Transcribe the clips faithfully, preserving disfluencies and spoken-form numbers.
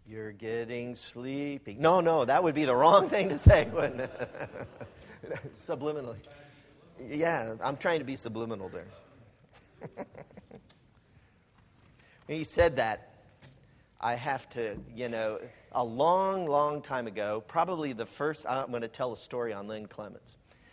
You're getting sleepy. No, no, that would be the wrong thing to say, wouldn't it? Subliminally. Yeah, I'm trying to be subliminal there. When he said that, I have to, you know, a long, long time ago, probably the first, I'm going to tell a story on Lynn Clements.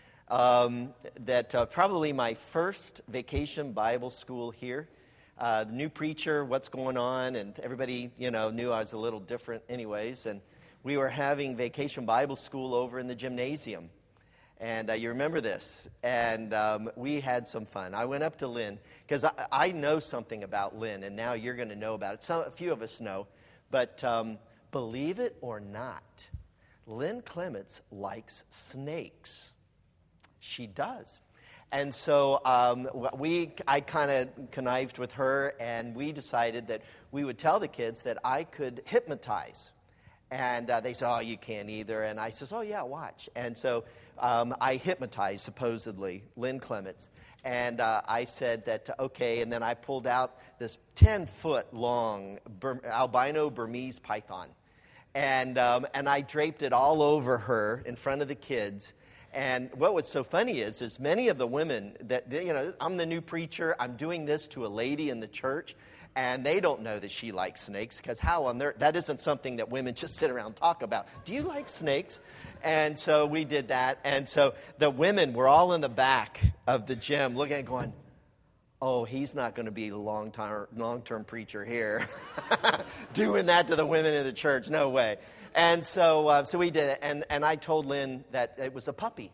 Um, that uh, probably my first vacation Bible school here. Uh, the new preacher, what's going on, and everybody, you know, knew I was a little different anyways. And we were having vacation Bible school over in the gymnasium. And uh, you remember this. And um, we had some fun. I went up to Lynn, because I, I know something about Lynn, and now you're going to know about it. Some, a few of us know. But um, believe it or not, Lynn Clements likes snakes. She does. And so um, we, I kind of connived with her, and we decided that we would tell the kids that I could hypnotize. And uh, they said, oh, you can't either. And I says, oh, yeah, watch. And so um, I hypnotized, supposedly, Lynn Clements. And uh, I said that, okay, and then I pulled out this ten-foot-long Bur- albino Burmese python. And, um, and I draped it all over her in front of the kids. And what was so funny is, is many of the women that, you know, I'm the new preacher, I'm doing this to a lady in the church, and they don't know that she likes snakes, because how on there, that isn't something that women just sit around and talk about. Do you like snakes? And so we did that, and so the women were all in the back of the gym looking and going, oh, he's not going to be a long-term, long-term preacher here, doing that to the women in the church, no way. And so uh, so we did it, and, and I told Lynn that it was a puppy,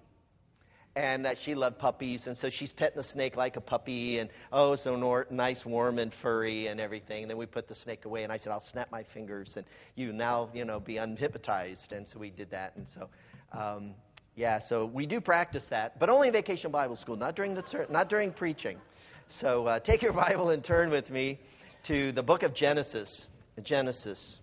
and that she loved puppies, and so she's petting the snake like a puppy, and oh, so nor- nice, warm, and furry, and everything. And then we put the snake away, and I said, I'll snap my fingers, and you now, you know, be unhypnotized. And so we did that, and so, um, yeah, so we do practice that, but only in Vacation Bible School, not during the not during preaching. So uh, take your Bible and turn with me to the book of Genesis, Genesis.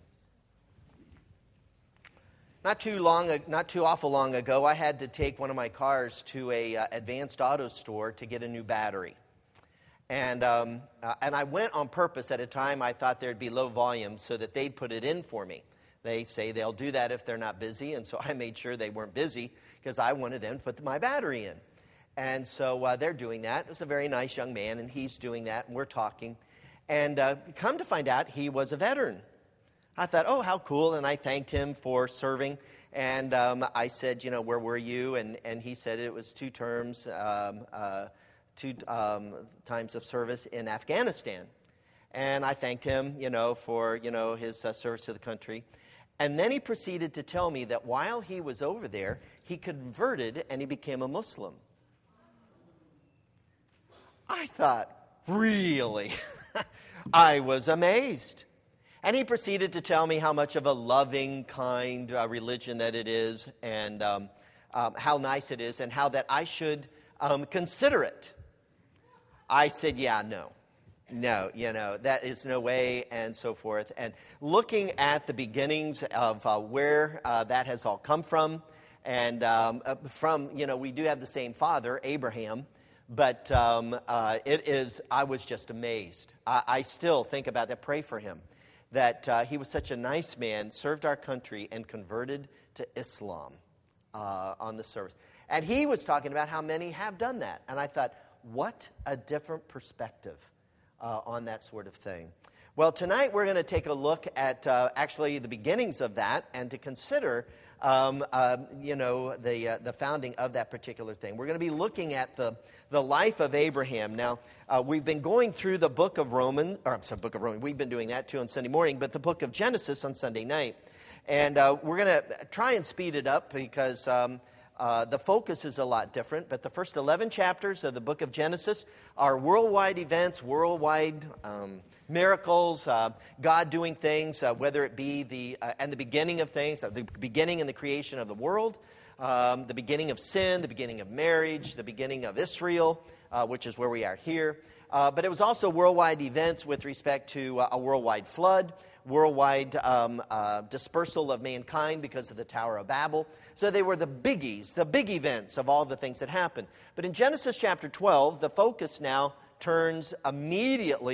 Not too long, not too awful long ago, I had to take one of my cars to a uh, advanced auto store to get a new battery, and um, uh, and I went on purpose at a time I thought there'd be low volume so that they'd put it in for me. They say they'll do that if they're not busy, and so I made sure they weren't busy because I wanted them to put my battery in, and so uh, they're doing that. It was a very nice young man, and he's doing that, and we're talking, and uh, come to find out he was a veteran. I thought, oh, how cool, and I thanked him for serving, and um, I said, you know, where were you? And, and he said it was two terms, um, uh, two um, times of service in Afghanistan. And I thanked him, you know, for, you know, his uh, service to the country. And then he proceeded to tell me that while he was over there, he converted and he became a Muslim. I thought, really? I was amazed. And he proceeded to tell me how much of a loving, kind uh, religion that it is, and um, um, how nice it is, and how that I should um, consider it. I said, yeah, no. No, you know, that is no way, and so forth. And looking at the beginnings of uh, where uh, that has all come from, and um, uh, from, you know, we do have the same father, Abraham, but um, uh, it is, I was just amazed. I, I still think about that, pray for him. That uh, he was such a nice man, served our country, and converted to Islam uh, on the service. And he was talking about how many have done that. And I thought, what a different perspective uh, on that sort of thing. Well, tonight we're going to take a look at uh, actually the beginnings of that, and to consider, um, uh, you know, the uh, the founding of that particular thing. We're going to be looking at the the life of Abraham. Now, uh, we've been going through the book of Romans, or I'm sorry, book of Romans. We've been doing that too on Sunday morning, but the book of Genesis on Sunday night, and uh, we're going to try and speed it up because um, uh, the focus is a lot different. But the first eleven chapters of the book of Genesis are worldwide events, worldwide Um, miracles, uh, God doing things, uh, whether it be the uh, and the beginning of things, uh, the beginning and the creation of the world, um, the beginning of sin, the beginning of marriage, the beginning of Israel, uh, which is where we are here. Uh, but it was also worldwide events with respect to uh, a worldwide flood, worldwide um, uh, dispersal of mankind because of the Tower of Babel. So they were the biggies, the big events of all the things that happened. But in Genesis chapter twelve, the focus now turns immediately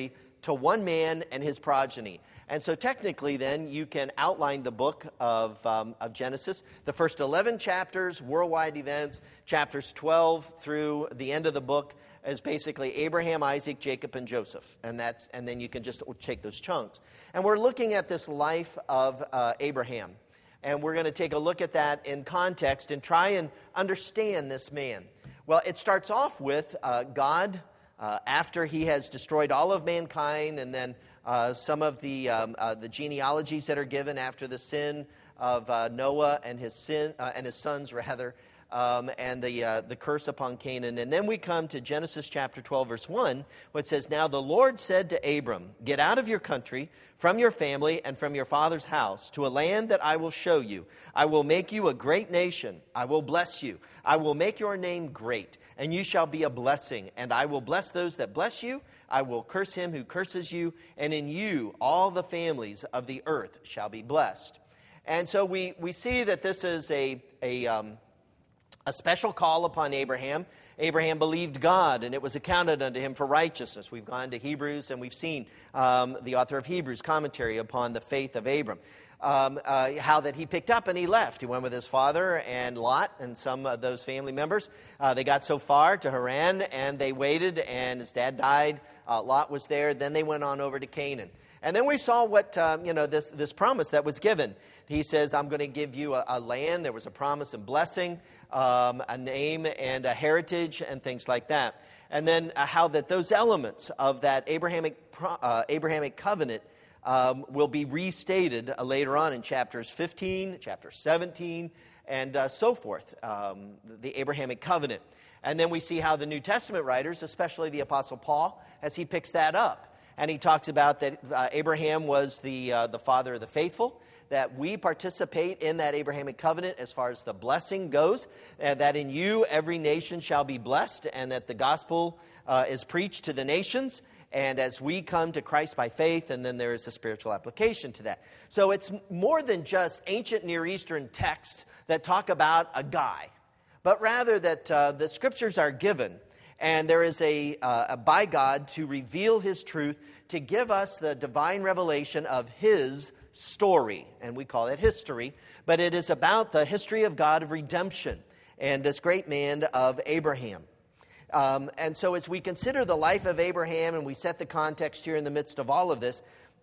to one man and his progeny. And so technically then you can outline the book of, um, of Genesis. The first eleven chapters, worldwide events, chapters twelve through the end of the book is basically Abraham, Isaac, Jacob, and Joseph. And that's and then you can just take those chunks. And we're looking at this life of uh, Abraham. And we're going to take a look at that in context and try and understand this man. Well, it starts off with uh, God, uh, after he has destroyed all of mankind, and then uh, some of the um, uh, the genealogies that are given after the sin of uh, Noah and his sin uh, and his sons, rather, um, and the uh, the curse upon Canaan. And then we come to Genesis chapter twelve, verse one, which says, "Now the Lord said to Abram, get out of your country, from your family, and from your father's house, to a land that I will show you. I will make you a great nation. I will bless you. I will make your name great, and you shall be a blessing. And I will bless those that bless you. I will curse him who curses you. And in you all the families of the earth shall be blessed." And so we, we see that this is a, a, um, a special call upon Abraham. Abraham believed God, and it was accounted unto him for righteousness. We've gone to Hebrews, and we've seen um, the author of Hebrews' commentary upon the faith of Abram. Um, uh, how that he picked up and he left. He went with his father and Lot and some of those family members. Uh, they got so far to Haran, and they waited, and his dad died. Uh, Lot was there. Then they went on over to Canaan. And then we saw what, um, you know, this, this promise that was given. He says, I'm going to give you a, a land. There was a promise and blessing, um, a name and a heritage and things like that. And then uh, how that those elements of that Abrahamic, uh, Abrahamic covenant um, will be restated uh, later on in chapters fifteen, chapter seventeen, and uh, so forth, um, the Abrahamic covenant. And then we see how the New Testament writers, especially the Apostle Paul, as he picks that up. And he talks about that uh, Abraham was the uh, the father of the faithful, that we participate in that Abrahamic covenant as far as the blessing goes, and that in you every nation shall be blessed, and that the gospel uh, is preached to the nations, and as we come to Christ by faith, and then there is a spiritual application to that. So it's more than just ancient Near Eastern texts that talk about a guy, but rather that uh, the scriptures are given, and there is a, uh, a by God to reveal his truth, to give us the divine revelation of his story, and we call it history, but it is about the history of God of redemption and this great man of Abraham. Um, and so as we consider the life of Abraham and we set the context here in the midst of all of this,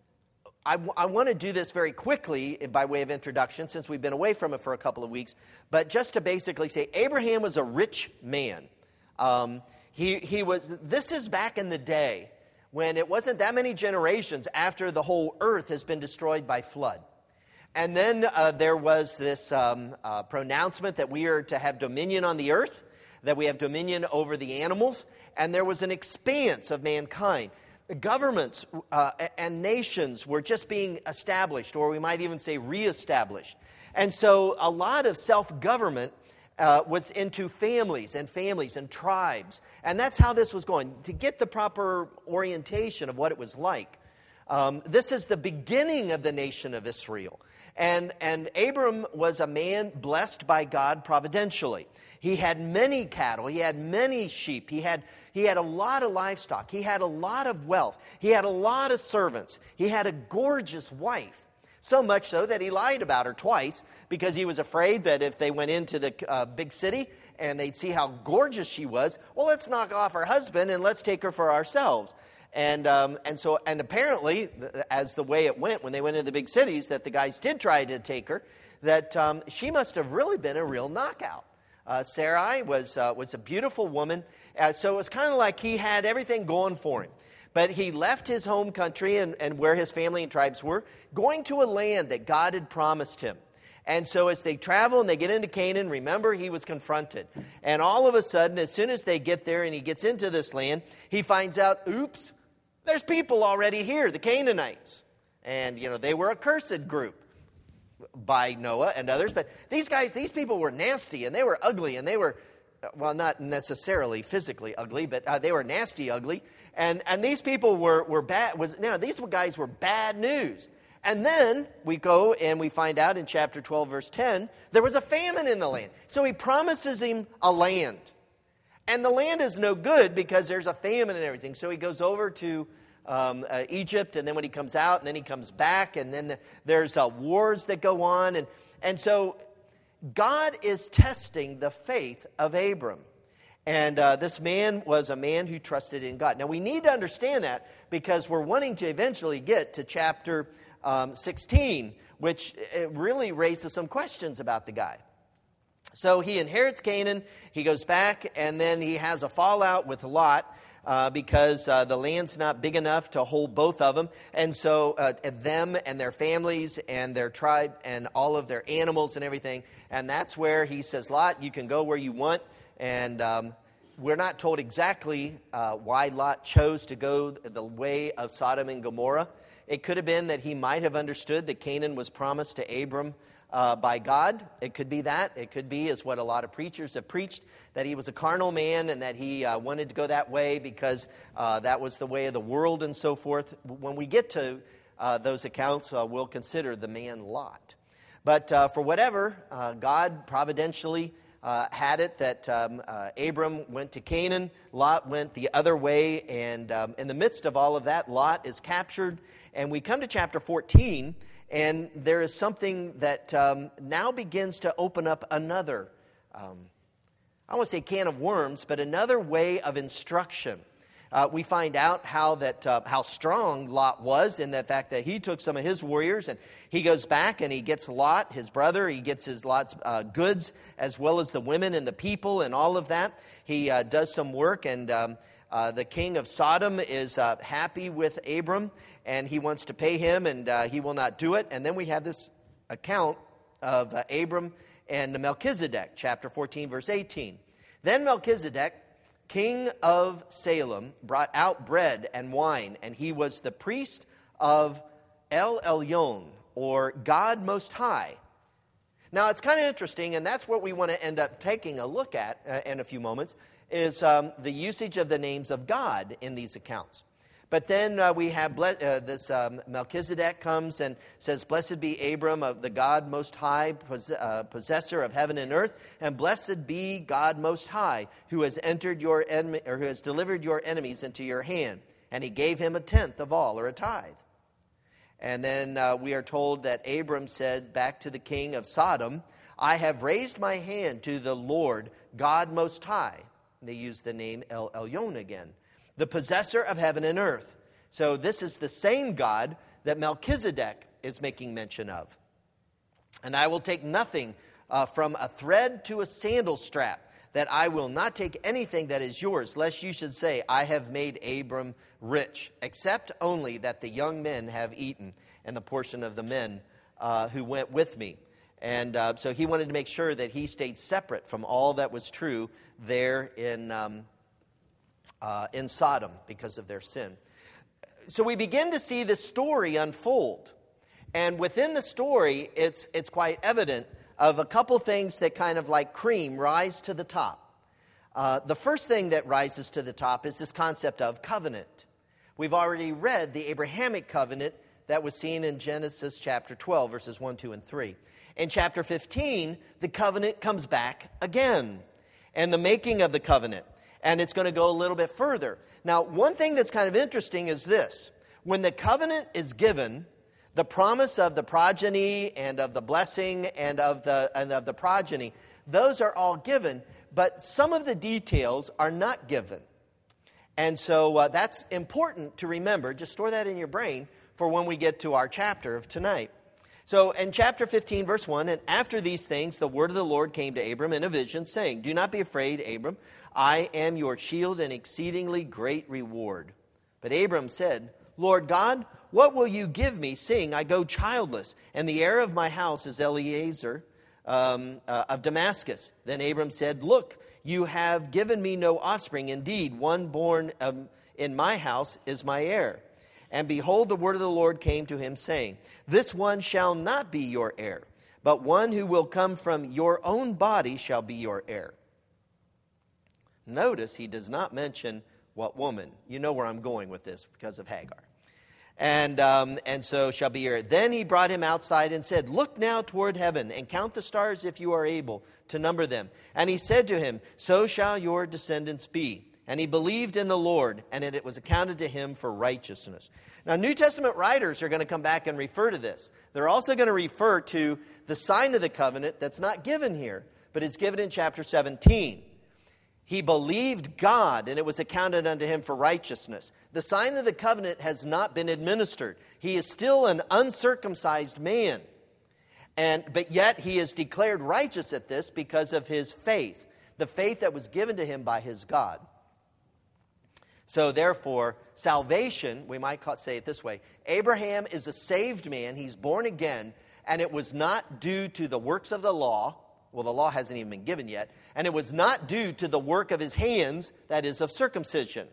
I, w- I want to do this very quickly by way of introduction since we've been away from it for a couple of weeks, but just to basically say Abraham was a rich man. Um, he, he was. This is back in the day when it wasn't that many generations after the whole earth has been destroyed by flood. And then uh, there was this um, uh, pronouncement that we are to have dominion on the earth, that we have dominion over the animals, and there was an expanse of mankind. Governments uh, and nations were just being established, or we might even say reestablished. And so a lot of self-government Uh, was into families and families and tribes. And that's how this was going. To get the proper orientation of what it was like. Um, this is the beginning of the nation of Israel. And, and Abram was a man blessed by God providentially. He had many cattle. He had many sheep. He had, he had a lot of livestock. He had a lot of wealth. He had a lot of servants. He had a gorgeous wife. So much so that he lied about her twice because he was afraid that if they went into the uh, big city and they'd see how gorgeous she was, well, let's knock off her husband and let's take her for ourselves. And um, and so and apparently, as the way it went when they went into the big cities, that the guys did try to take her, that um, she must have really been a real knockout. Uh, Sarai was uh, was a beautiful woman, uh, so it was kind of like he had everything going for him. But he left his home country and, and where his family and tribes were, going to a land that God had promised him. And so as they travel and they get into Canaan, remember, he was confronted. And all of a sudden, as soon as they get there and he gets into this land, he finds out, oops, there's people already here, the Canaanites. And, you know, they were a cursed group by Noah and others. But these guys, these people were nasty and they were ugly and they were, well, not necessarily physically ugly, but uh, they were nasty ugly. And and these people were, were bad. Was, no, these guys were bad news. And then we go and we find out in chapter twelve, verse ten, there was a famine in the land. So he promises him a land. And the land is no good because there's a famine and everything. So he goes over to um, uh, Egypt, and then when he comes out, and then he comes back, and then the, there's uh, wars that go on. And, and so God is testing the faith of Abram. And uh, this man was a man who trusted in God. Now, we need to understand that because we're wanting to eventually get to chapter um, sixteen, which it really raises some questions about the guy. So he inherits Canaan, he goes back, and then he has a fallout with Lot uh, because uh, the land's not big enough to hold both of them. And so uh, them and their families and their tribe and all of their animals and everything. And that's where he says, Lot, you can go where you want. And um, we're not told exactly uh, why Lot chose to go the way of Sodom and Gomorrah. It could have been that he might have understood that Canaan was promised to Abram uh, by God. It could be that. It could be, as what a lot of preachers have preached, that he was a carnal man and that he uh, wanted to go that way because uh, that was the way of the world and so forth. When we get to uh, those accounts, uh, we'll consider the man Lot. But uh, for whatever, uh, God providentially Uh, had it that um, uh, Abram went to Canaan, Lot went the other way, and um, in the midst of all of that, Lot is captured, and we come to chapter fourteen, and there is something that um, now begins to open up another, um, I won't say can of worms, but another way of instruction. Uh, we find out how that uh, how strong Lot was in the fact that he took some of his warriors and he goes back and he gets Lot, his brother. He gets his Lot's uh, goods as well as the women and the people and all of that. He uh, does some work, and um, uh, the king of Sodom is uh, happy with Abram, and he wants to pay him, and uh, he will not do it. And then we have this account of uh, Abram and Melchizedek, chapter fourteen, verse eighteen. Then Melchizedek, king of Salem, brought out bread and wine, and he was the priest of El Elyon, or God Most High. Now, it's kind of interesting, and that's what we want to end up taking a look at uh, in a few moments, is um, the usage of the names of God in these accounts. But then uh, we have ble- uh, this um, Melchizedek comes and says, "Blessed be Abram of the God Most High, pos- uh, possessor of heaven and earth, and blessed be God Most High, who has entered your enemy, or who has delivered your enemies into your hand." And he gave him a tenth of all, or a tithe. And then uh, we are told that Abram said back to the king of Sodom, "I have raised my hand to the Lord God Most High." And they use the name El Elyon again. The possessor of heaven and earth. So this is the same God that Melchizedek is making mention of. "And I will take nothing uh, from a thread to a sandal strap, that I will not take anything that is yours, lest you should say, I have made Abram rich, except only that the young men have eaten, and the portion of the men uh, who went with me." And uh, so he wanted to make sure that he stayed separate from all that was true there in um, Uh, in Sodom because of their sin. So we begin to see this story unfold. And within the story, it's it's quite evident of a couple things that kind of like cream rise to the top. Uh, the first thing that rises to the top is this concept of covenant. We've already read the Abrahamic covenant that was seen in Genesis chapter twelve, verses one, two, and three. In chapter fifteen, the covenant comes back again, and the making of the covenant. And it's going to go a little bit further. Now, one thing that's kind of interesting is this. When the covenant is given, the promise of the progeny and of the blessing and of the, and of the progeny, those are all given. But some of the details are not given. And so uh, that's important to remember. Just store that in your brain for when we get to our chapter of tonight. So in chapter fifteen, verse one, "And after these things, the word of the Lord came to Abram in a vision, saying, Do not be afraid, Abram. I am your shield and exceedingly great reward. But Abram said, Lord God, what will you give me, seeing I go childless, and the heir of my house is Eliezer um, uh, of Damascus? Then Abram said, Look, you have given me no offspring. Indeed, one born um, in my house is my heir. And behold, the word of the Lord came to him, saying, This one shall not be your heir, but one who will come from your own body shall be your heir." Notice he does not mention what woman. You know where I'm going with this because of Hagar. And um, and so shall be your heir. Then he brought him outside and said, Look now toward heaven and count the stars if you are able to number them. And he said to him, So shall your descendants be. And he believed in the Lord, and it was accounted to him for righteousness. Now, New Testament writers are going to come back and refer to this. They're also going to refer to the sign of the covenant that's not given here, but is given in chapter seventeen. He believed God, and it was accounted unto him for righteousness. The sign of the covenant has not been administered. He is still an uncircumcised man. And, but yet he is declared righteous at this because of his faith, the faith that was given to him by his God. So therefore, salvation, we might say it this way, Abraham is a saved man, he's born again, and it was not due to the works of the law. Well, the law hasn't even been given yet. And it was not due to the work of his hands, that is, of circumcision.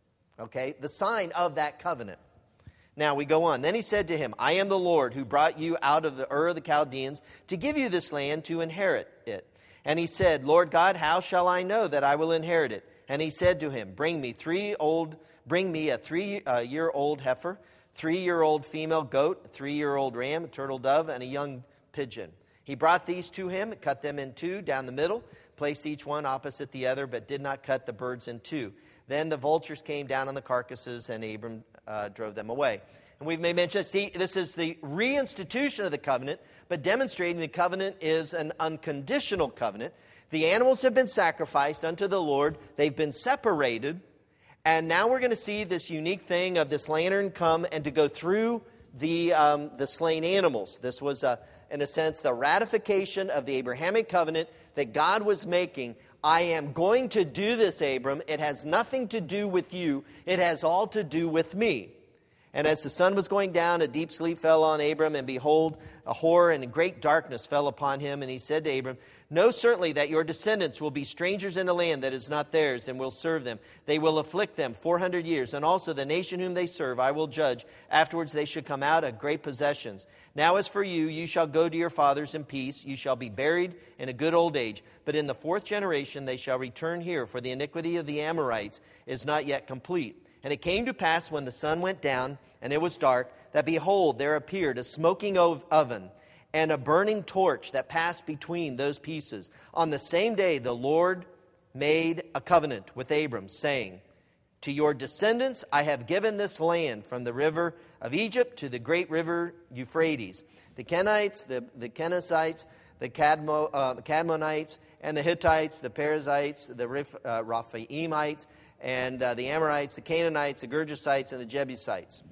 Okay, the sign of that covenant. Now we go on. Then he said to him, I am the Lord who brought you out of the Ur of the Chaldeans to give you this land to inherit it. And he said, Lord God, how shall I know that I will inherit it? And he said to him, Bring me three old, bring me a three-year-old heifer, three-year-old female goat, a three-year-old ram, a turtle dove, and a young pigeon. He brought these to him, cut them in two down the middle, placed each one opposite the other, but did not cut the birds in two. Then the vultures came down on the carcasses, and Abram uh, drove them away. And we've made mention, see, this is the reinstitution of the covenant, but demonstrating the covenant is an unconditional covenant. The animals have been sacrificed unto the Lord. They've been separated. And now we're going to see this unique thing of this lantern come and to go through the, um, the slain animals. This was, a, in a sense, the ratification of the Abrahamic covenant that God was making. I am going to do this, Abram. It has nothing to do with you. It has all to do with me. And as the sun was going down, a deep sleep fell on Abram, and behold, a horror and a great darkness fell upon him. And he said to Abram, Know certainly that your descendants will be strangers in a land that is not theirs, and will serve them. They will afflict them four hundred years, and also the nation whom they serve I will judge. Afterwards they should come out of great possessions. Now as for you, you shall go to your fathers in peace. You shall be buried in a good old age. But in the fourth generation they shall return here, for the iniquity of the Amorites is not yet complete. And it came to pass when the sun went down, and it was dark, that behold, there appeared a smoking oven, and a burning torch that passed between those pieces. On the same day the Lord made a covenant with Abram, saying, To your descendants I have given this land, from the river of Egypt to the great river Euphrates. The Kenites, the, the Kenizzites, the Cadmo, uh, Cadmonites, and the Hittites, the Perizzites, the Rif, uh, Raphaimites, and uh, the Amorites, the Canaanites, the Girgashites, and the Jebusites.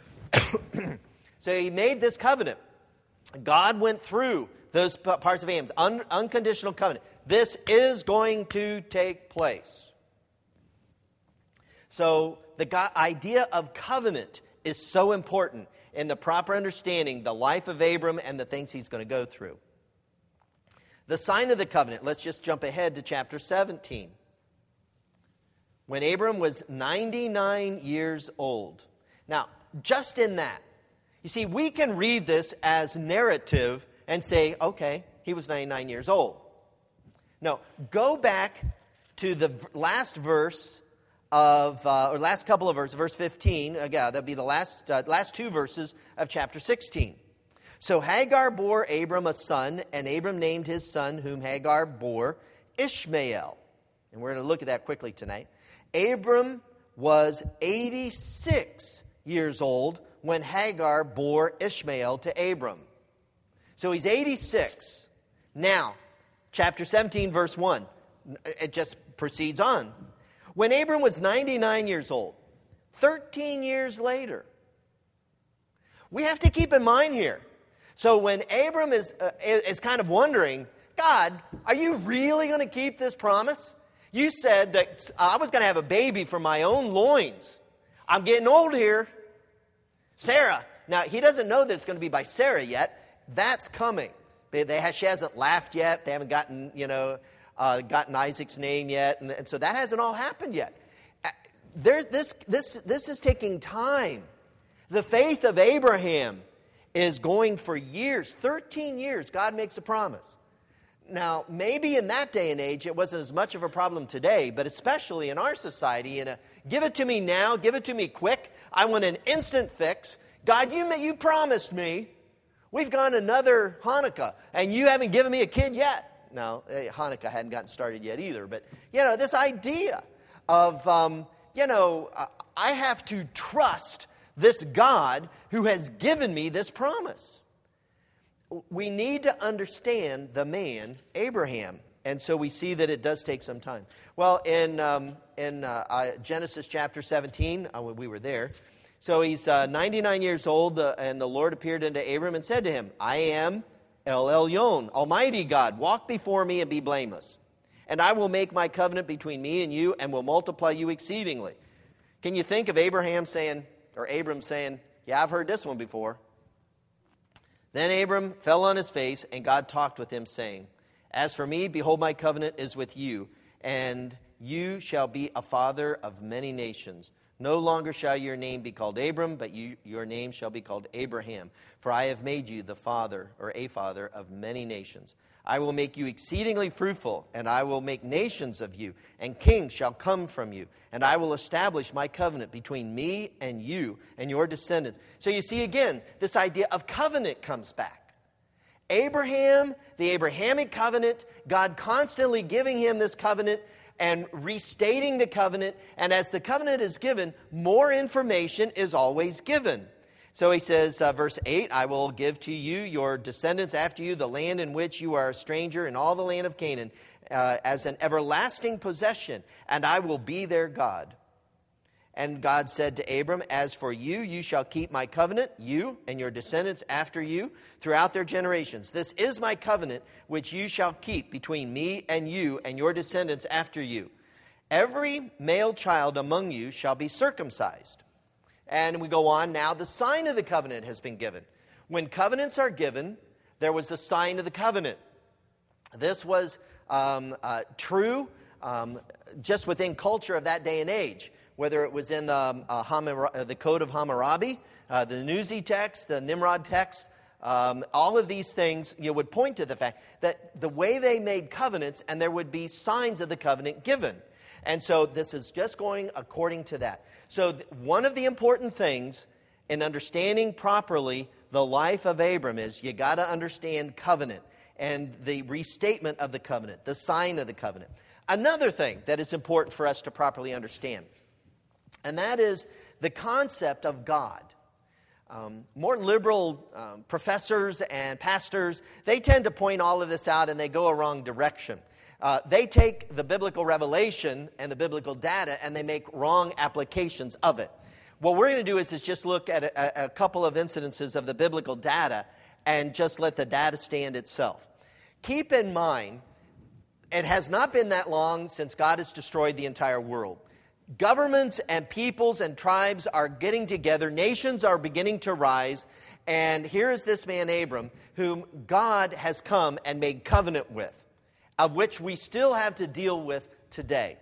So he made this covenant. God went through those parts of Amos, un- unconditional covenant. This is going to take place. So the go- idea of covenant is so important in the proper understanding the life of Abram and the things he's going to go through. The sign of the covenant, let's just jump ahead to chapter seventeen. When Abram was ninety-nine years old. Now, just in that, you see, we can read this as narrative and say, okay, he was ninety-nine years old. No, go back to the last verse of, uh, or last couple of verses, verse fifteen. Again, yeah, that'd be the last, uh, last two verses of chapter sixteen. So Hagar bore Abram a son, and Abram named his son, whom Hagar bore, Ishmael. And we're going to look at that quickly tonight. Abram was eighty-six years old when Hagar bore Ishmael to Abram. So he's eighty-six. Now, chapter seventeen, verse one, it just proceeds on. When Abram was ninety-nine years old, thirteen years later, we have to keep in mind here. So when Abram is, uh, is kind of wondering, God, are you really going to keep this promise? You said that I was going to have a baby from my own loins. I'm getting old here. Sarah. Now, he doesn't know that it's going to be by Sarah yet. That's coming. They, they have, she hasn't laughed yet. They haven't gotten, you know, uh, gotten Isaac's name yet. And, and so that hasn't all happened yet. There's this, this, this is taking time. The faith of Abraham is going for years. thirteen years, God makes a promise. Now, maybe in that day and age, it wasn't as much of a problem today, but especially in our society, in a give it to me now, give it to me quick, I want an instant fix. God, you, you promised me. We've gone another Hanukkah, and you haven't given me a kid yet. Now, Hanukkah hadn't gotten started yet either, but, you know, this idea of, um, you know, I have to trust this God who has given me this promise. We need to understand the man, Abraham. And so we see that it does take some time. Well, in um, in uh, uh, Genesis chapter seventeen, uh, we were there. So he's uh, ninety-nine years old, uh, and the Lord appeared unto Abram and said to him, I am El Elyon, Almighty God. Walk before me and be blameless. And I will make my covenant between me and you and will multiply you exceedingly. Can you think of Abraham saying, or Abram saying, yeah, I've heard this one before. Then Abram fell on his face, and God talked with him, saying, as for me, behold, my covenant is with you, and you shall be a father of many nations. No longer shall your name be called Abram, but you, your name shall be called Abraham. For I have made you the father, or a father, of many nations. I will make you exceedingly fruitful, and I will make nations of you, and kings shall come from you. And I will establish my covenant between me and you and your descendants. So you see again, this idea of covenant comes back. Abraham, the Abrahamic covenant, God constantly giving him this covenant and restating the covenant. And as the covenant is given, more information is always given. So he says, uh, verse eight, I will give to you, your descendants after you, the land in which you are a stranger in all the land of Canaan, uh, as an everlasting possession, and I will be their God. And God said to Abram, as for you, you shall keep my covenant, you and your descendants after you, throughout their generations. This is my covenant, which you shall keep between me and you and your descendants after you. Every male child among you shall be circumcised. And we go on now, the sign of the covenant has been given. When covenants are given, there was the sign of the covenant. This was um, uh, true um, just within culture of that day and age. Whether it was in the, um, uh, Hammurabi, the Code of Hammurabi, uh, the Nuzi text, the Nimrod text, um, all of these things you know, would point to the fact that the way they made covenants, and there would be signs of the covenant given. And so this is just going according to that. So th- one of the important things in understanding properly the life of Abram is you got to understand covenant and the restatement of the covenant, the sign of the covenant. Another thing that is important for us to properly understand, and that is the concept of God. Um, more liberal um, professors and pastors, they tend to point all of this out and they go a wrong direction. Uh, they take the biblical revelation and the biblical data and they make wrong applications of it. What we're going to do is, is just look at a, a couple of incidences of the biblical data and just let the data stand itself. Keep in mind, it has not been that long since God has destroyed the entire world. Governments and peoples and tribes are getting together. Nations are beginning to rise. And here is this man, Abram, whom God has come and made covenant with, of which we still have to deal with today.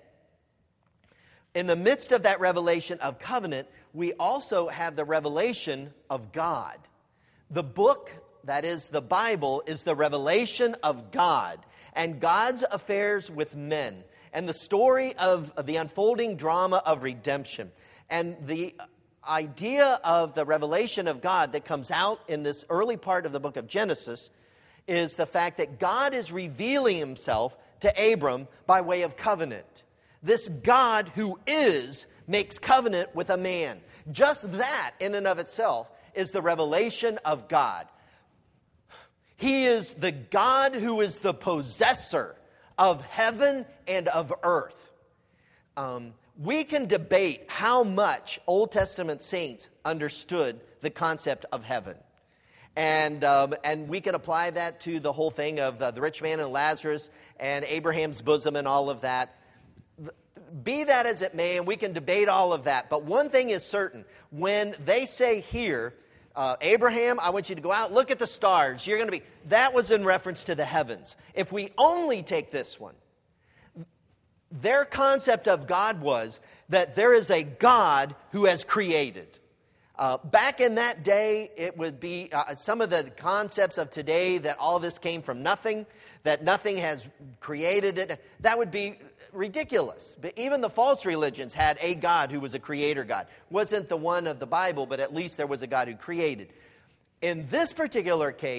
In the midst of that revelation of covenant, we also have the revelation of God. The book, that is the Bible, is the revelation of God and God's affairs with men, and the story of the unfolding drama of redemption. And the idea of the revelation of God that comes out in this early part of the book of Genesis is the fact that God is revealing himself to Abram by way of covenant. This God who is makes covenant with a man. Just that in and of itself is the revelation of God. He is the God who is the possessor of heaven and of earth. Um, we can debate how much Old Testament saints understood the concept of heaven. And um, and we can apply that to the whole thing of uh, the rich man and Lazarus and Abraham's bosom and all of that. Be that as it may, and we can debate all of that. But one thing is certain. When they say here, uh, Abraham, I want you to go out, look at the stars. You're going to be... That was in reference to the heavens. If we only take this one, their concept of God was that there is a God who has created. Uh, back in that day, it would be uh, some of the concepts of today that all this came from nothing, that nothing has created it. That would be ridiculous. But even the false religions had a God who was a creator God. Wasn't the one of the Bible, but at least there was a God who created. In this particular case,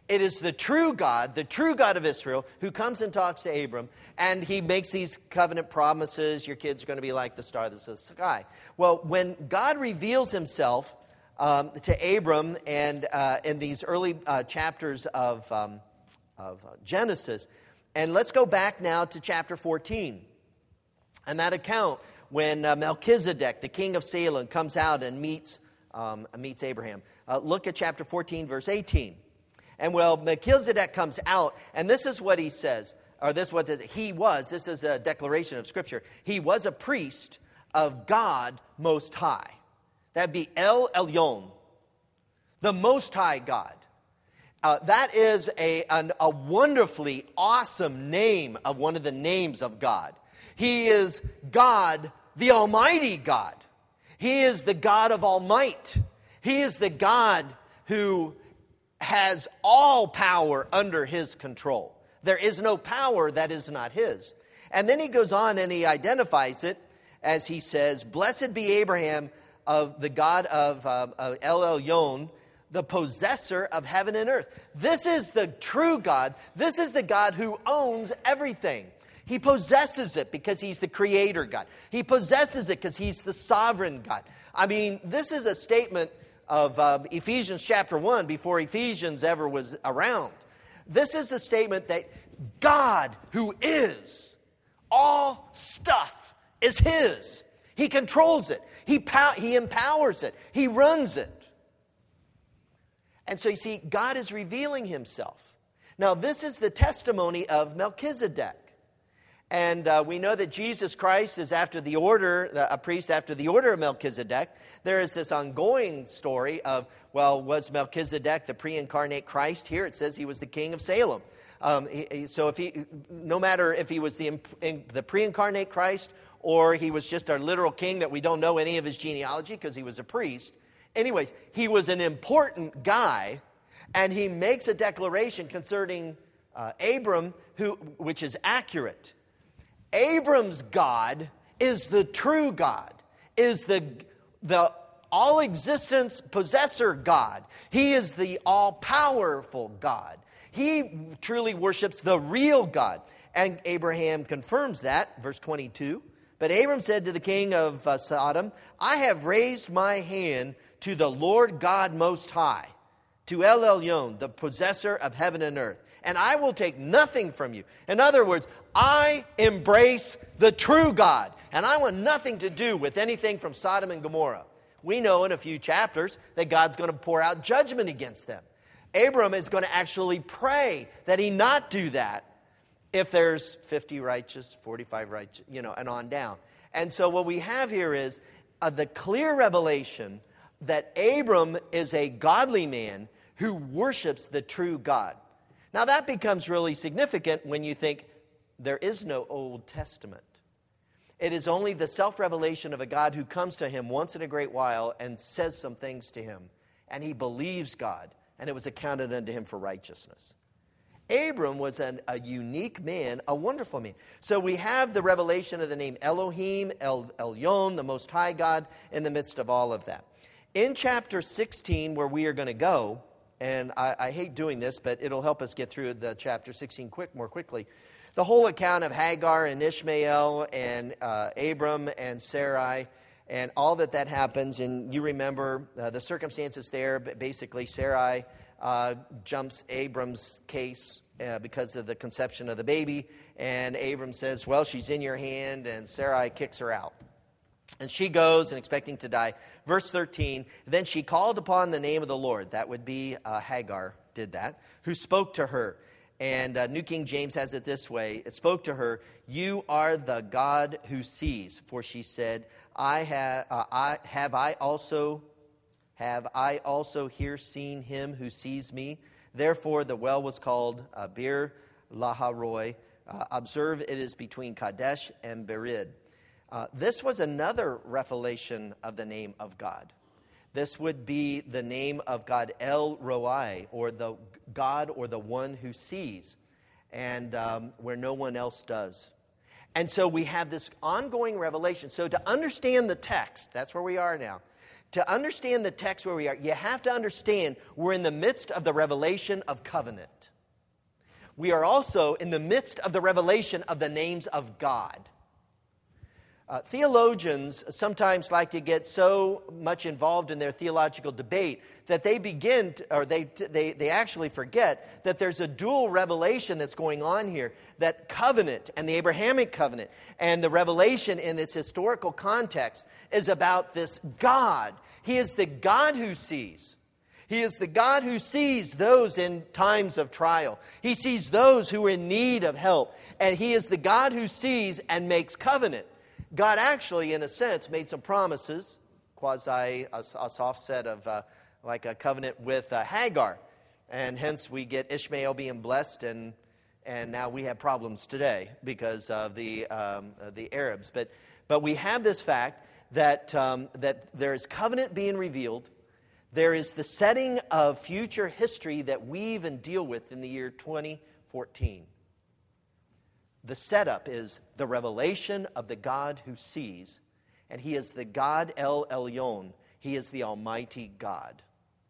It is the true God, the true God of Israel, who comes and talks to Abram, and he makes these covenant promises. Your kids are going to be like the star that's in the sky. Well, when God reveals himself um, to Abram and uh, in these early uh, chapters of, um, of Genesis, and let's go back now to chapter fourteen. And that account when uh, Melchizedek, the king of Salem, comes out and meets, um, meets Abraham. Uh, look at chapter fourteen, verse eighteen. And well, Melchizedek comes out, and this is what he says, or this is what this, he was. This is a declaration of Scripture. He was a priest of God Most High. That'd be El Elyon, the Most High God. Uh, that is a, an, a wonderfully awesome name of one of the names of God. He is God, the Almighty God. He is the God of all might. He is the God who has all power under his control. There is no power that is not his. And then he goes on and he identifies it as he says, "Blessed be Abraham of the God of, uh, of El Elyon, the possessor of heaven and earth." This is the true God. This is the God who owns everything. He possesses it because he's the creator God. He possesses it because he's the sovereign God. I mean, this is a statement of um, Ephesians chapter one before Ephesians ever was around. This is the statement that God, who is all stuff, is his. He controls it. He, pow- he empowers it. He runs it. And so you see, God is revealing himself. Now, this is the testimony of Melchizedek. And uh, we know that Jesus Christ is after the order, a priest after the order of Melchizedek. There is this ongoing story of, well, was Melchizedek the pre-incarnate Christ? Here it says he was the king of Salem. Um, he, he, so if he, no matter if he was the, in, the pre-incarnate Christ or he was just our literal king that we don't know any of his genealogy because he was a priest. Anyways, he was an important guy, and he makes a declaration concerning uh, Abram, who, which is accurate. Abram's God is the true God, is the, the all-existence possessor God. He is the all-powerful God. He truly worships the real God. And Abraham confirms that, verse twenty-two. But Abram said to the king of uh, Sodom, "I have raised my hand to the Lord God Most High, to El Elyon, the possessor of heaven and earth, and I will take nothing from you." In other words, I embrace the true God, and I want nothing to do with anything from Sodom and Gomorrah. We know in a few chapters that God's going to pour out judgment against them. Abram is going to actually pray that he not do that if there's fifty righteous, forty-five righteous, you know, and on down. And so what we have here is uh, the clear revelation that Abram is a godly man who worships the true God. Now that becomes really significant when you think there is no Old Testament. It is only the self-revelation of a God who comes to him once in a great while and says some things to him. And he believes God, and it was accounted unto him for righteousness. Abram was an, a unique man, a wonderful man. So we have the revelation of the name Elohim, El Elyon, the Most High God, in the midst of all of that. In chapter sixteen, where we are going to go, and I, I hate doing this, but it'll help us get through the chapter sixteen quick, more quickly. The whole account of Hagar and Ishmael and uh, Abram and Sarai and all that that happens. And you remember uh, the circumstances there. But basically, Sarai uh, jumps Abram's case uh, because of the conception of the baby. And Abram says, "Well, she's in your hand." And Sarai kicks her out. And she goes and expecting to die. Verse thirteen, then she called upon the name of the Lord. That would be uh, Hagar did that, who spoke to her. And uh, New King James has it this way. It spoke to her, "You are the God who sees." For she said, I have, uh, I, have I also, have I also here seen him who sees me? Therefore the well was called uh, Bir Laharoi. Uh, observe, it is between Kadesh and Berid. Uh, this was another revelation of the name of God. This would be the name of God, El Roi, or the God or the one who sees, and um, where no one else does. And so we have this ongoing revelation. So to understand the text, that's where we are now. To understand the text where we are, you have to understand we're in the midst of the revelation of covenant. We are also in the midst of the revelation of the names of God. Uh, theologians sometimes like to get so much involved in their theological debate that they begin, to, or they, they, they actually forget that there's a dual revelation that's going on here. That covenant and the Abrahamic covenant and the revelation in its historical context is about this God. He is the God who sees. He is the God who sees those in times of trial. He sees those who are in need of help. And He is the God who sees and makes covenant. God actually, in a sense, made some promises, quasi a, a soft set of uh, like a covenant with uh, Hagar. And hence we get Ishmael being blessed, and and now we have problems today because of the um, uh, the Arabs. But but we have this fact that um, that there is covenant being revealed. There is the setting of future history that we even deal with in the year twenty fourteen. The setup is the revelation of the God who sees, and He is the God El Elyon. He is the Almighty God.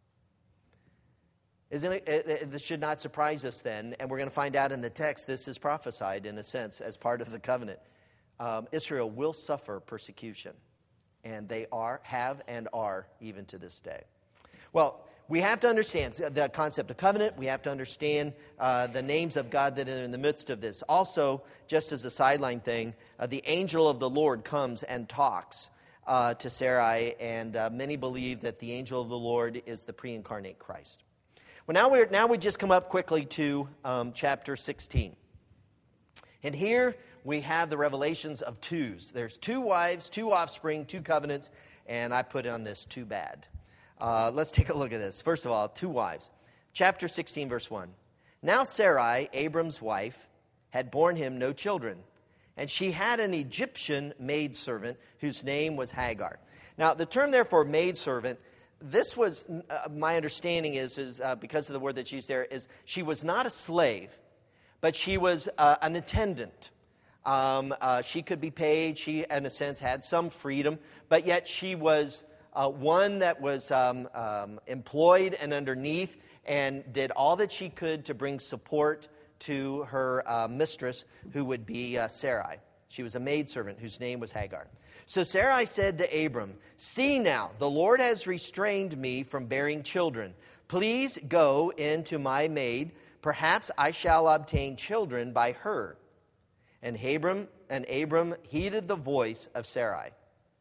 Isn't it, it, this should not surprise us then, and we're going to find out in the text this is prophesied in a sense as part of the covenant. Um, Israel will suffer persecution, and they are, have, and are even to this day. Well, we have to understand the concept of covenant. We have to understand uh, the names of God that are in the midst of this. Also, just as a sideline thing, uh, the angel of the Lord comes and talks uh, to Sarai, and uh, many believe that the angel of the Lord is the pre-incarnate Christ. Well, now, we're, now we just come up quickly to um, chapter sixteen. And here we have the revelations of twos. There's two wives, two offspring, two covenants, and I put on this too bad. Uh, let's take a look at this. First of all, two wives. Chapter sixteen, verse one. Now Sarai, Abram's wife, had borne him no children, and she had an Egyptian maidservant whose name was Hagar. Now, the term, therefore, maidservant, this was, uh, my understanding is, is uh, because of the word that's used there, is she was not a slave, but she was uh, an attendant. Um, uh, she could be paid. She, in a sense, had some freedom, but yet she was Uh, one that was um, um, employed and underneath and did all that she could to bring support to her uh, mistress, who would be uh, Sarai. She was a maidservant whose name was Hagar. So Sarai said to Abram, "See now, the Lord has restrained me from bearing children. Please go in to my maid. Perhaps I shall obtain children by her." And Abram, and Abram heeded the voice of Sarai.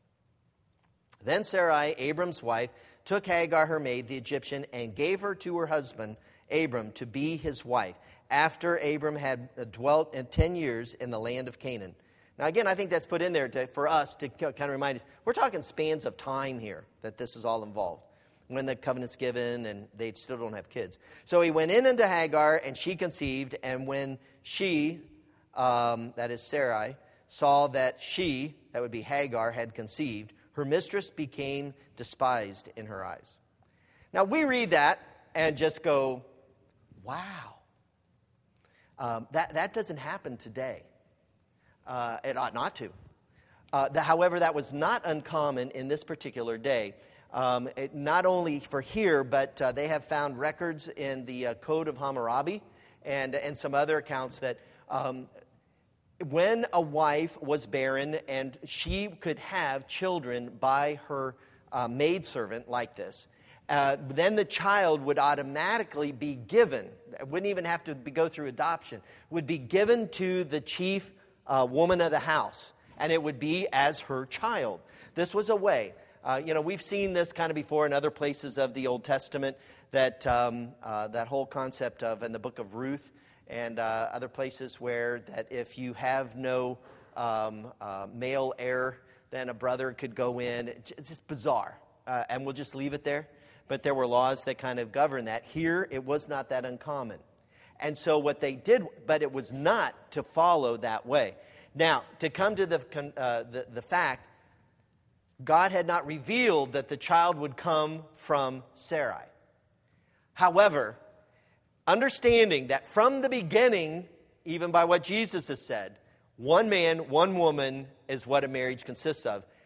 Then Sarai, Abram's wife, took Hagar, her maid, the Egyptian, and gave her to her husband, Abram, to be his wife, after Abram had dwelt in ten years in the land of Canaan. Now, again, I think that's put in there to, for us to kind of remind us, we're talking spans of time here that this is all involved, when the covenant's given and they still don't have kids. So he went in unto Hagar, and she conceived, and when she, um, that is Sarai, saw that she, that would be Hagar, had conceived, her mistress became despised in her eyes. Now, we read that and just go, wow. Um, that, that doesn't happen today. Uh, it ought not to. Uh, the, however, that was not uncommon in this particular day. Um, it, not only for here, but uh, they have found records in the uh, Code of Hammurabi and, and some other accounts that um, when a wife was barren and she could have children by her uh, maidservant like this, uh, then the child would automatically be given, it wouldn't even have to be, go through adoption, would be given to the chief uh, woman of the house, and it would be as her child. This was a way. Uh, you know, we've seen this kind of before in other places of the Old Testament, that um, uh, that whole concept of, in the book of Ruth, and uh, other places where that if you have no um, uh, male heir, then a brother could go in. It's just bizarre, uh, and we'll just leave it there. But there were laws that kind of govern that. Here, it was not that uncommon. And so what they did, but it was not to follow that way. Now, to come to the, uh, the, the fact, God had not revealed that the child would come from Sarai. However, understanding that from the beginning, even by what Jesus has said, one man, one woman is what a marriage consists of.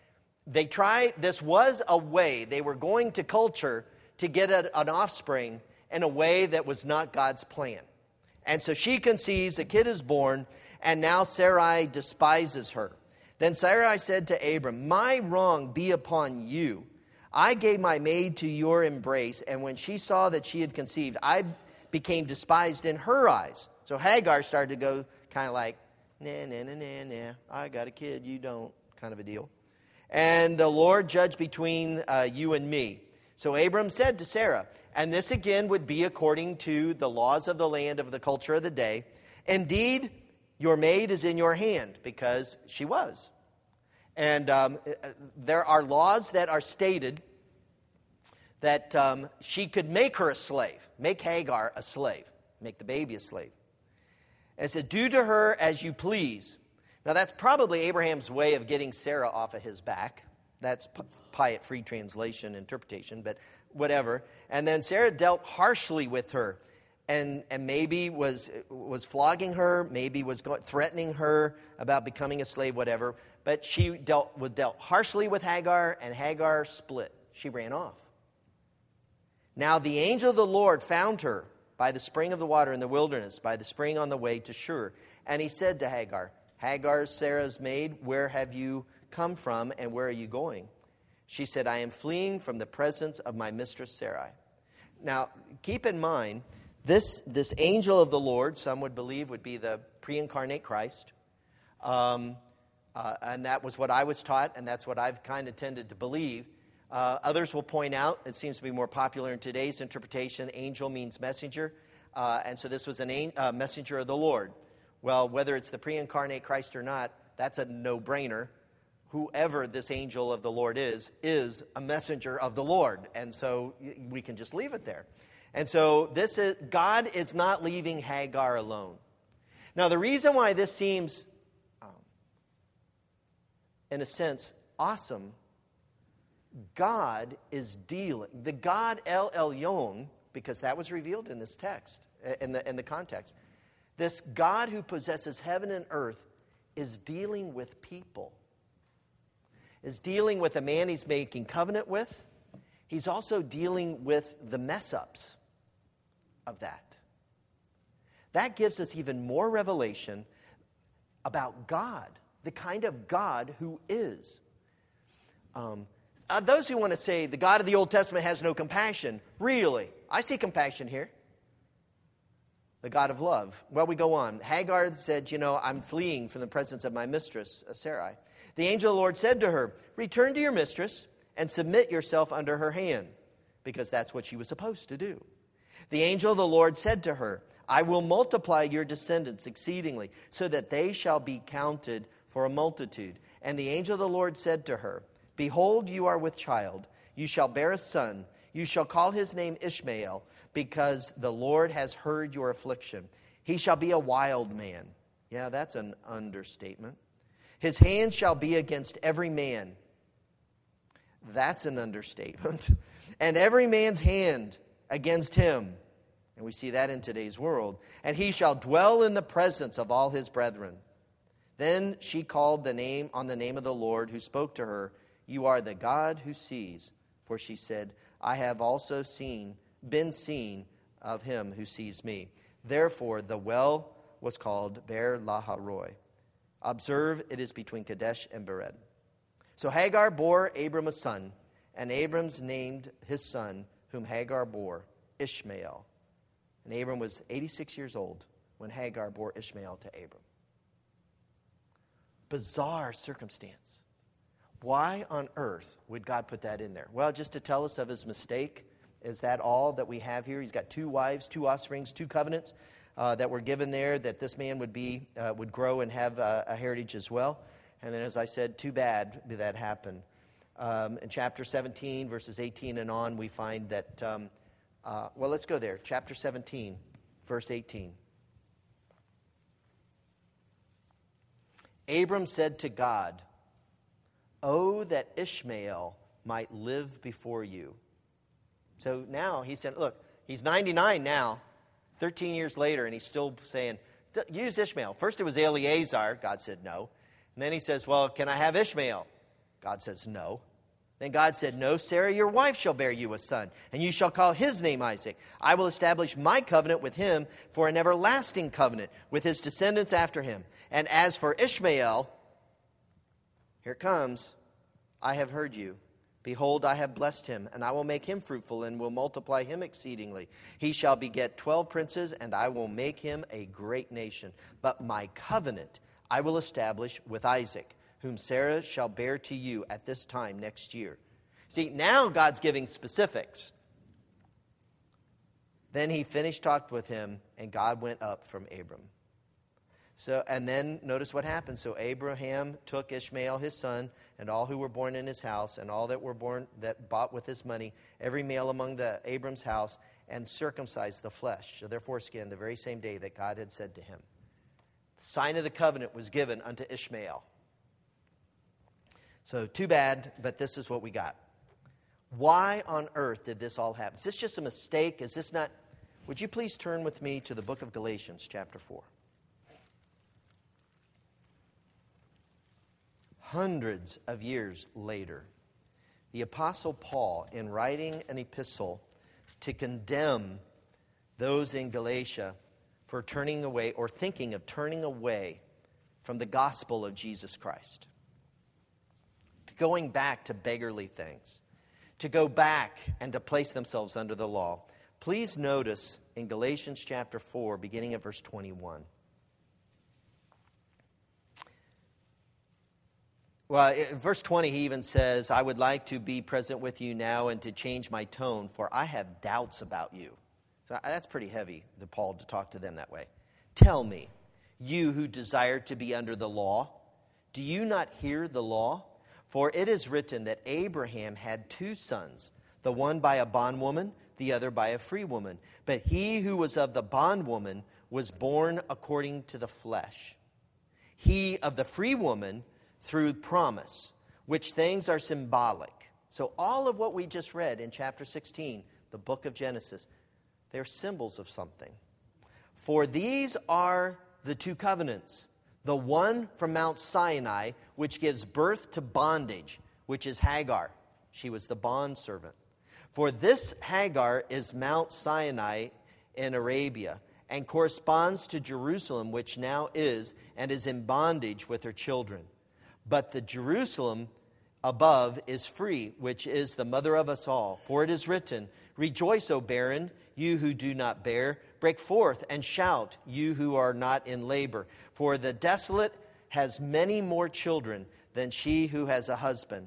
they tried, this was a way, they were going to culture to get a, an offspring in a way that was not God's plan. And so she conceives, a kid is born, and now Sarai despises her. Then Sarai said to Abram, my wrong be upon you. I gave my maid to your embrace, and when she saw that she had conceived, I became despised in her eyes. So Hagar started to go kind of like, nah, nah, nah, nah, nah, I got a kid, you don't, kind of a deal. And the Lord judged between uh, you and me. So Abram said to Sarah, and this again would be according to the laws of the land, of the culture of the day, indeed, your maid is in your hand, because she was. And um, there are laws that are stated that um, she could make her a slave, make Hagar a slave, make the baby a slave. And it said, do to her as you please. Now that's probably Abraham's way of getting Sarah off of his back. That's Piat Free Translation interpretation, but whatever. And then Sarah dealt harshly with her, and, and maybe was was flogging her, maybe was go- threatening her about becoming a slave, whatever. But she dealt was dealt harshly with Hagar, and Hagar split. She ran off. Now the angel of the Lord found her by the spring of the water in the wilderness, by the spring on the way to Shur. And he said to Hagar, Hagar, Sarah's maid, where have you come from, and where are you going? She said, I am fleeing from the presence of my mistress Sarai. Now, keep in mind, this, this angel of the Lord, some would believe would be the pre-incarnate Christ. Um, uh, and that was what I was taught, and that's what I've kind of tended to believe. Uh, others will point out, it seems to be more popular in today's interpretation, angel means messenger. Uh, and so this was a an, uh, messenger of the Lord. Well, whether it's the pre-incarnate Christ or not, that's a no-brainer. Whoever this angel of the Lord is, is a messenger of the Lord. And so we can just leave it there. And so this is, God is not leaving Hagar alone. Now, the reason why this seems, um, in a sense, awesome, God is dealing, the God El Elyon, because that was revealed in this text, in the, in the context. This God who possesses heaven and earth is dealing with people. Is dealing with a man he's making covenant with. He's also dealing with the mess-ups of that. That gives us even more revelation about God, the kind of God who is. Um, uh, those who want to say the God of the Old Testament has no compassion, really, I see compassion here. The God of love. Well, we go on. Hagar said, you know, I'm fleeing from the presence of my mistress, Sarai. The angel of the Lord said to her, return to your mistress and submit yourself under her hand, because that's what she was supposed to do. The angel of the Lord said to her, I will multiply your descendants exceedingly, so that they shall be counted for a multitude. And the angel of the Lord said to her, behold, you are with child. You shall bear a son. You shall call his name Ishmael, because the Lord has heard your affliction. He shall be a wild man. Yeah, that's an understatement. His hand shall be against every man. That's an understatement. And every man's hand against him. And we see that in today's world. And he shall dwell in the presence of all his brethren. Then she called the name on the name of the Lord, who spoke to her, you are the God who sees. For she said, I have also seen, been seen of him who sees me. Therefore the well was called Beer Lahai Roi. Observe, it is between Kadesh and Bered. So Hagar bore Abram a son, and Abram's named his son, whom Hagar bore, Ishmael. And Abram was eighty-six years old when Hagar bore Ishmael to Abram. Bizarre circumstance. Why on earth would God put that in there? Well, just to tell us of his mistake. Is that all that we have here? He's got two wives, two offsprings, two covenants uh, that were given there, that this man would be uh, would grow and have uh, a heritage as well. And then, as I said, too bad did that happen. Um, in chapter seventeen, verses eighteen and on, we find that, um, uh, well, let's go there. Chapter seventeen, verse eighteen. Abram said to God, oh, that Ishmael might live before you. So now he said, look, he's ninety-nine now, thirteen years later, and he's still saying, use Ishmael. First it was Eleazar. God said no. And then he says, well, can I have Ishmael? God says, no. Then God said, no, Sarah, your wife shall bear you a son, and you shall call his name Isaac. I will establish my covenant with him for an everlasting covenant with his descendants after him. And as for Ishmael, here it comes, I have heard you. Behold, I have blessed him, and I will make him fruitful and will multiply him exceedingly. He shall beget twelve princes, and I will make him a great nation. But my covenant I will establish with Isaac, whom Sarah shall bear to you at this time next year. See, now God's giving specifics. Then he finished talking with him, and God went up from Abram. So, and then notice what happened. So Abraham took Ishmael his son, and all who were born in his house, and all that were born that bought with his money, every male among the Abram's house, and circumcised the flesh, so their foreskin, the very same day that God had said to him. The sign of the covenant was given unto Ishmael. So too bad, but this is what we got. Why on earth did this all happen? Is this just a mistake? Is this not? Would you please turn with me to the book of Galatians, chapter four. Hundreds of years later, the Apostle Paul, in writing an epistle to condemn those in Galatia for turning away or thinking of turning away from the gospel of Jesus Christ, to going back to beggarly things, to go back and to place themselves under the law. Please notice in Galatians chapter four, beginning at verse twenty-one. Well, in verse twenty, he even says, I would like to be present with you now and to change my tone, for I have doubts about you. So that's pretty heavy, the Paul, to talk to them that way. Tell me, you who desire to be under the law, do you not hear the law? For it is written that Abraham had two sons, the one by a bondwoman, the other by a free woman. But he who was of the bondwoman was born according to the flesh. He of the free woman through promise, which things are symbolic. So all of what we just read in chapter sixteen, the book of Genesis, they're symbols of something. For these are the two covenants. The one from Mount Sinai, which gives birth to bondage, which is Hagar. She was the bondservant. For this Hagar is Mount Sinai in Arabia, and corresponds to Jerusalem, which now is, and is in bondage with her children. But the Jerusalem above is free, which is the mother of us all. For it is written, Rejoice, O barren, you who do not bear. Break forth and shout, you who are not in labor. For the desolate has many more children than she who has a husband.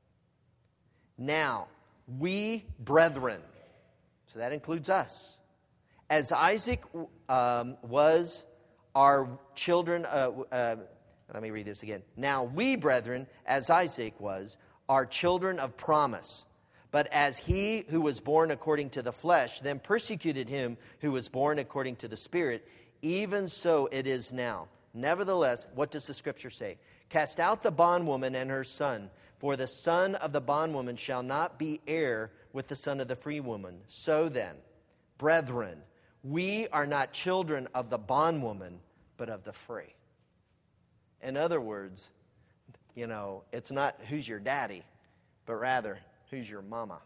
Now, we brethren, so that includes us, as Isaac um, was our children, uh, uh, let me read this again. Now we, brethren, as Isaac was, are children of promise. But as he who was born according to the flesh then persecuted him who was born according to the Spirit, even so it is now. Nevertheless, what does the Scripture say? Cast out the bondwoman and her son, for the son of the bondwoman shall not be heir with the son of the free woman. So then, brethren, we are not children of the bondwoman, but of the free. In other words, you know, it's not who's your daddy, but rather who's your mama.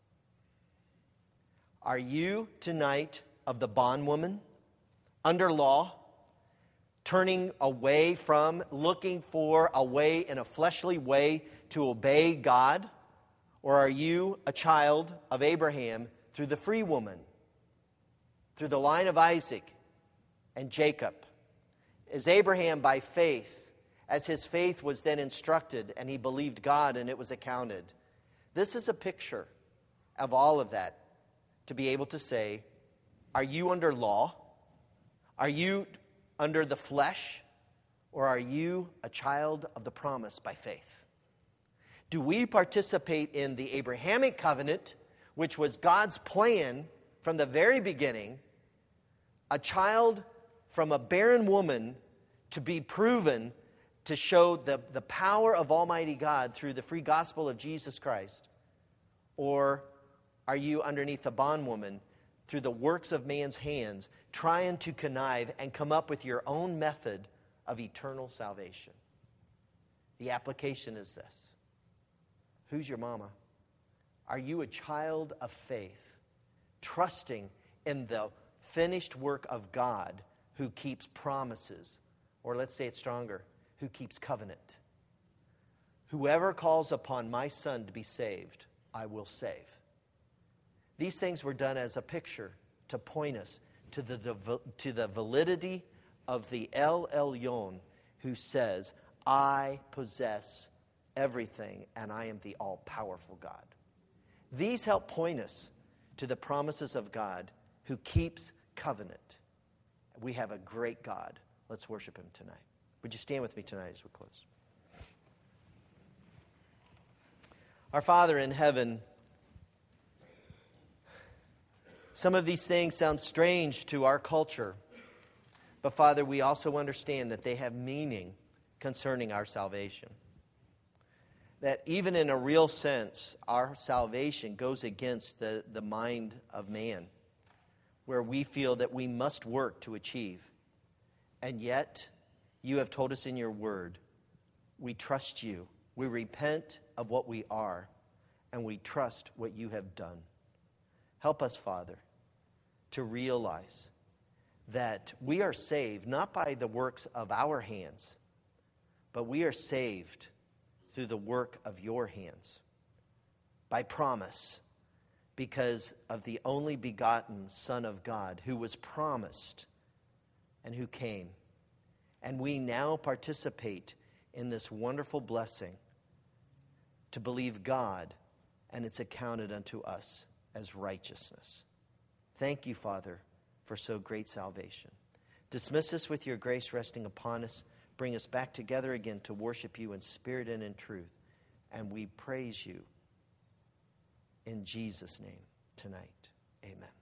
Are you tonight of the bondwoman, under law, turning away from, looking for a way in a fleshly way to obey God? Or are you a child of Abraham through the free woman, through the line of Isaac and Jacob? Is Abraham by faith, as his faith was then instructed, and he believed God and it was accounted? This is a picture of all of that, to be able to say, are you under law? Are you under the flesh? Or are you a child of the promise by faith? Do we participate in the Abrahamic covenant, which was God's plan from the very beginning, a child from a barren woman to be proven to show the, the power of Almighty God through the free gospel of Jesus Christ? Or are you underneath the bondwoman through the works of man's hands, trying to connive and come up with your own method of eternal salvation? The application is this. Who's your mama? Are you a child of faith, trusting in the finished work of God who keeps promises? Or let's say it stronger, who keeps covenant. Whoever calls upon my Son to be saved, I will save. These things were done as a picture to point us to the, to the validity of the El Elyon, who says, I possess everything and I am the all-powerful God. These help point us to the promises of God who keeps covenant. We have a great God. Let's worship him tonight. Would you stand with me tonight as we close? Our Father in heaven, some of these things sound strange to our culture, but Father, we also understand that they have meaning concerning our salvation. That even in a real sense, our salvation goes against the, the mind of man, where we feel that we must work to achieve. And yet, you have told us in your word, we trust you. We repent of what we are, and we trust what you have done. Help us, Father, to realize that we are saved not by the works of our hands, but we are saved through the work of your hands, by promise, because of the only begotten Son of God who was promised and who came. And we now participate in this wonderful blessing to believe God, and it's accounted unto us as righteousness. Thank you, Father, for so great salvation. Dismiss us with your grace resting upon us. Bring us back together again to worship you in spirit and in truth. And we praise you in Jesus' name tonight. Amen.